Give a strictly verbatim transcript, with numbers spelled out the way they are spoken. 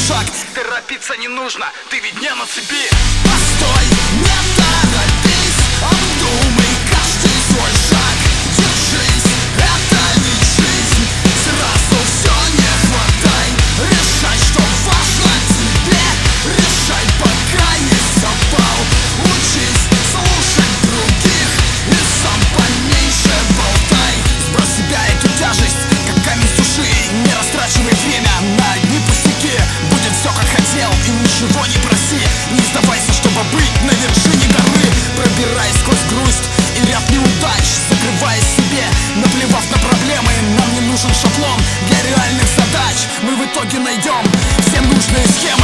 шаг. Торопиться не нужно, ты ведь не на цепи. Постой, не торопись, обдумай каждый свой шаг. Держись, это ведь жизнь, сразу все не хватай. Решай, что важно тебе, решай, пока не запал. Учись слушать других и сам поменьше болтай. Сбрось с себя эту тяжесть, как камень с души. Не растрачивай время на одни пустяки. Будет все как хотел и ничего не проси. Не сдавайся, чтобы быть на вершине горы. Пробираясь сквозь грусть и ряд неудач, закрывая себе, наплевав на проблемы. Нам не нужен шаблон для реальных задач. Мы в итоге найдем все нужные схемы.